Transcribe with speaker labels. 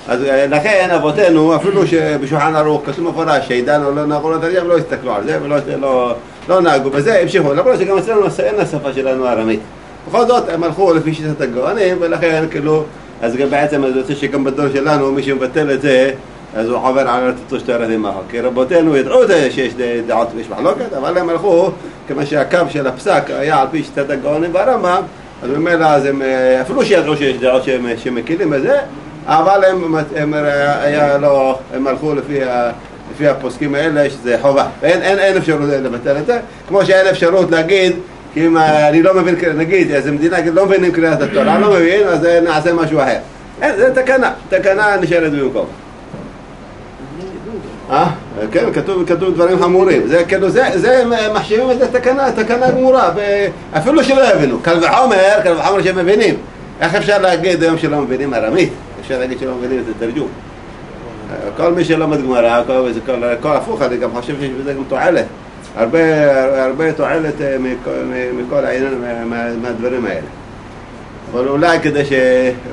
Speaker 1: אז לכן אבותינו, אפילו שבשולחן ערוך כתוב מפורש שעידנו לא נעבור לתרגם, לא הסתכלו על זה ולא נהגו בזה, המשיכו. למרות שגם אצלנו אין השפה שלנו ארמית. בכל זאת הם הלכו לפי שיטת הגאונים, ולכן כאילו, אז גם בעצם אני רוצה שגם בדור שלנו מי שמבטל את זה, אז הוא עובר על ארצות שתי רדים אחר. כי רבותינו ידעו שיש דעות ויש מחלוקת, אבל הם הלכו, כמה שהקו של הפסק היה על פי שיטת הגאונים והרמב"ם, אז ממילא אפילו שידעו שיש דעות שמקילים בזה, אבל הם הלכו לפי הפוסקים האלה שזה חובה. אין אפשרות לבטל את זה, כמו שאין אפשרות להגיד, כי אם אני לא מבין, נגיד, איזה מדינה לא מבינים קריאת התורה, לא מבין, אז נעשה משהו אחר. זה תקנה נשארת במקום. כן, כתוב דברים חמורים. זה מחשיבים את זה תקנה גמורה, אפילו שלא הבינו. קל וחומר שמבינים. איך אפשר להגיד היום שלא מבינים ארמית? אפשר להגיד שלא מבינים את התרגום. כל מי שלא מתגמרה, כל הפוך, אני גם חושב שיש בזה גם תועלת. הרבה תועלת מכל העניין, מהדברים האלה. אבל אולי כדי